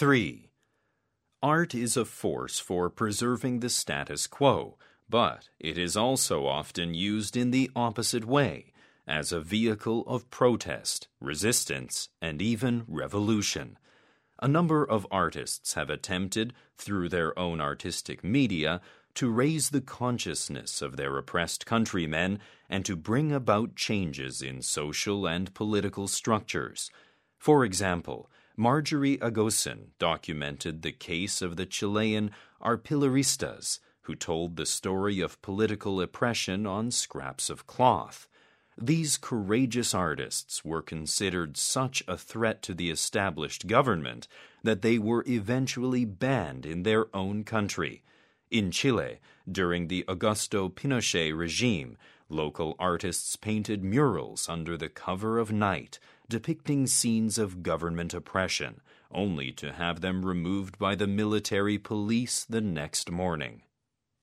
3. Art is a force for preserving the status quo, but it is also often used in the opposite way, as a vehicle of protest, resistance, and even revolution. A number of artists have attempted, through their own artistic media, to raise the consciousness of their oppressed countrymen and to bring about changes in social and political structures. For example, Marjorie Agosin documented the case of the Chilean arpilleristas, who told the story of political oppression on scraps of cloth. These courageous artists were considered such a threat to the established government that they were eventually banned in their own country. In Chile, during the Augusto Pinochet regime, local artists painted murals under the cover of night, depicting scenes of government oppression, only to have them removed by the military police the next morning.